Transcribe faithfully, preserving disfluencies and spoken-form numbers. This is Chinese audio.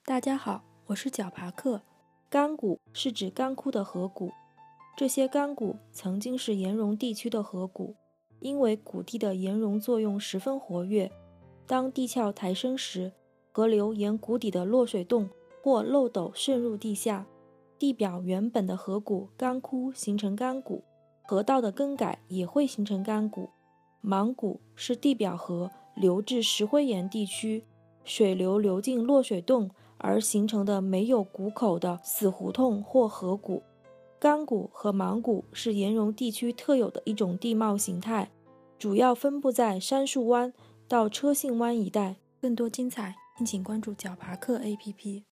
大家好，我是小爬克。干谷是指干枯的河谷，这些干谷曾经是岩溶地区的河谷，因为谷地的岩溶作用十分活跃，当地壳抬升时，河流沿谷底的落水洞或漏斗渗入地下，地表原本的河谷干枯形成干谷，河道的更改也会形成干谷。莽谷是地表河流至石灰岩地区，水流流进落水洞而形成的没有谷口的死胡同或河谷。干谷和莽谷是岩溶地区特有的一种地貌形态，主要分布在杉树湾到车信湾一带。更多精彩，敬请关注小爬克 A P P。